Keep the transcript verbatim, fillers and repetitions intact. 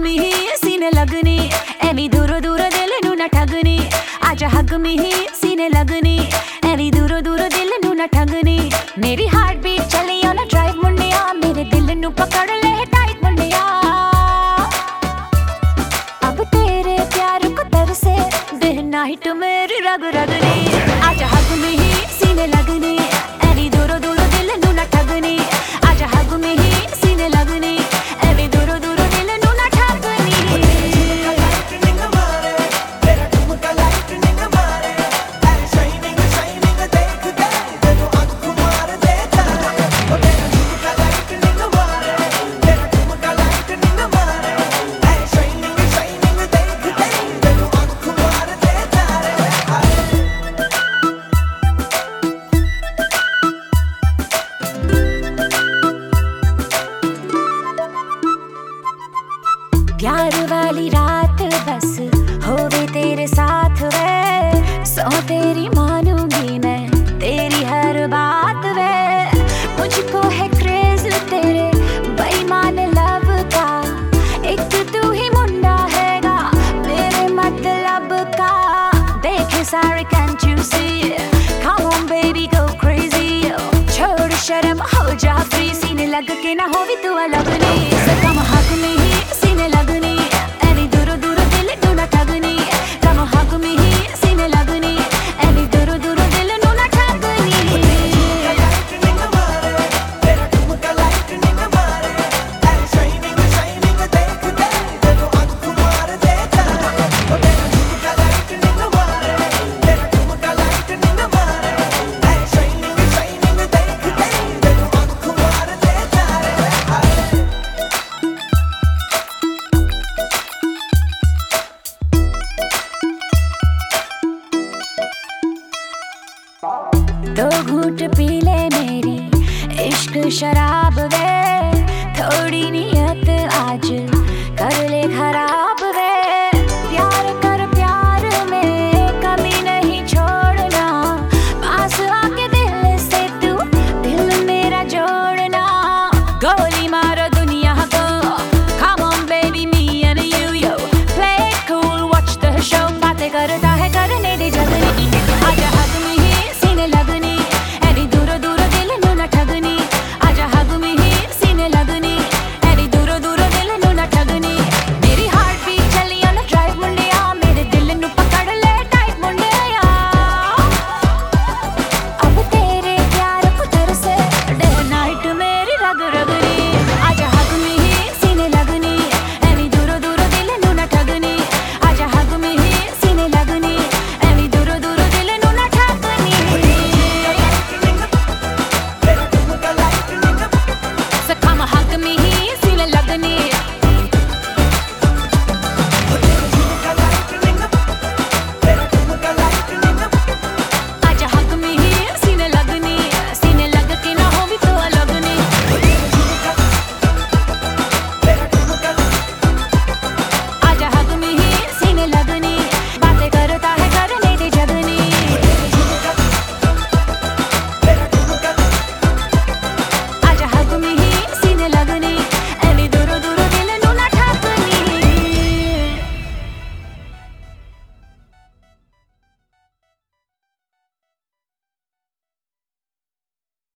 में ही सीने लगनी, एवी दूरो दूरो दिल नू ना ठगनी। आजा हग में ही सीने लगनी, एवी दूरो दूरो दिल नू ना ठगनी। मेरी हार्ट बीट चली ऑन अ ड्राइव मुंडिया, मेरे दिल नू पकड़ ले टाइट मुंडिया। अब तेरे प्यार को तरसे दिन नाइट मेरी रग रगनी। आजा हग में ही सीने लगनी, एवी दूरो दूरो दिल नू ना ठगनी। आजा हग में ही सीने लगनी, एवी दूरो दूरो दिल नू ना ठगनी। प्यार वाली रात बस होवे तेरे साथ वे, सौ तेरी मानूंगी मैं तेरी हर बात वे। मुझको है क्रेज तेरे बेईमान लव का, एक तू ही मुंडा हैगा मेरे मतलब का। देखे सारे can't you see, come on baby go crazy। छोड़ शर्म हो जा फ्री, सीने लग के ना हो भी तू अलग।